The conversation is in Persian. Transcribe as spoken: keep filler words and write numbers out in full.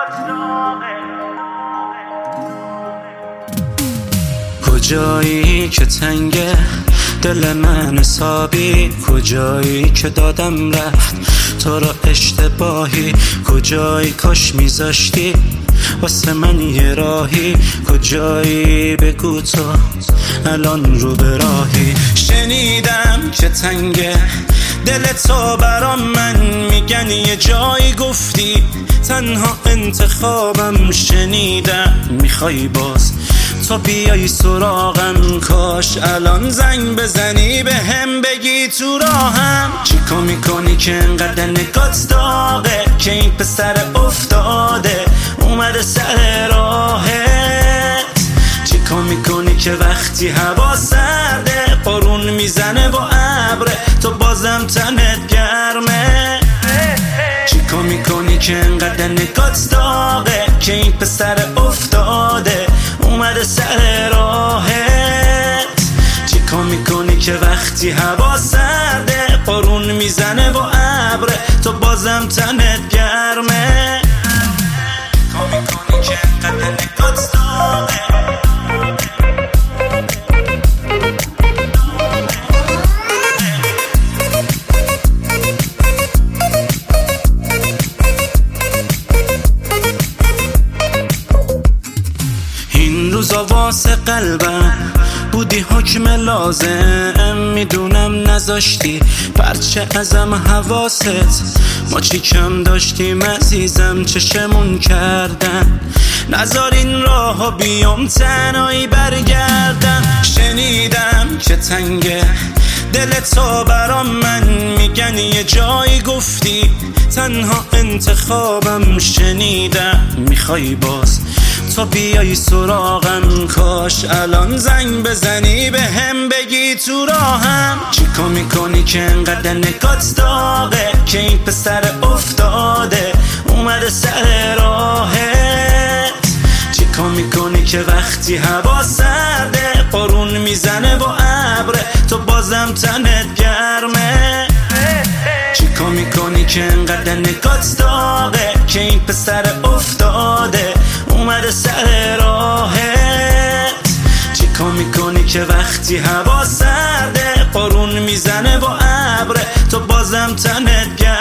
کجایی که تنگه دل من حسابی، کجایی که دادم رفت تو را اشتباهی، کجایی کاش میذاشتی واسه من یه راهی، کجایی بگو تو الان رو به راهی. شنیدم که تنگه دل تو برام، من میگن یه جایی گفتی تنها انتخابم. شنیدم میخوای باز تو بیای سراغم، کاش الان زنگ بزنی به هم بگی تو راهم. چیکو میکنی که انقدر نگات داغه، که این پسر افتاده اومده سر راهت. چیکو میکنی که وقتی هوا سرده بارون میزنه و ابره تو بازم تنت گرمه. چیکو میکنی که انقدر نگات داغه، که این پسر افتاده اومده سر راهت. چیکو میکنی که وقتی هوا سرده بارون میزنه و ابره تو بازم تنت گرمه. چیکو میکنی که انقدر نگات داغه. روزا واسه قلبم بودی حکم لازم، میدونم نذاشتی پرچه ازم حواست. ما چی کم داشتیم عزیزم چشمون کردن، نذار این راهو بیام تنهایی برگردم. شنیدم که تنگه دل تو برام، من میگن یه جایی گفتی تنها انتخابم. شنیدم میخوای باز تو بیای سراغم، کاش الان زنگ بزنی به هم بگی تو راهم. چیکو میکنی که انقدر نگات داغه، که این پسر افتاده اومده سر راهت. چیکو میکنی که وقتی هوا سرده بارون میزنه و ابره تو بازم تنت گرمه. چیکو میکنی که انقدر نگات داغه، که این پسر افتاده اومده سر راهت. چیکو میکنی که وقتی هوا سرده بارون میزنه و ابره تو بازم تنت گرمه.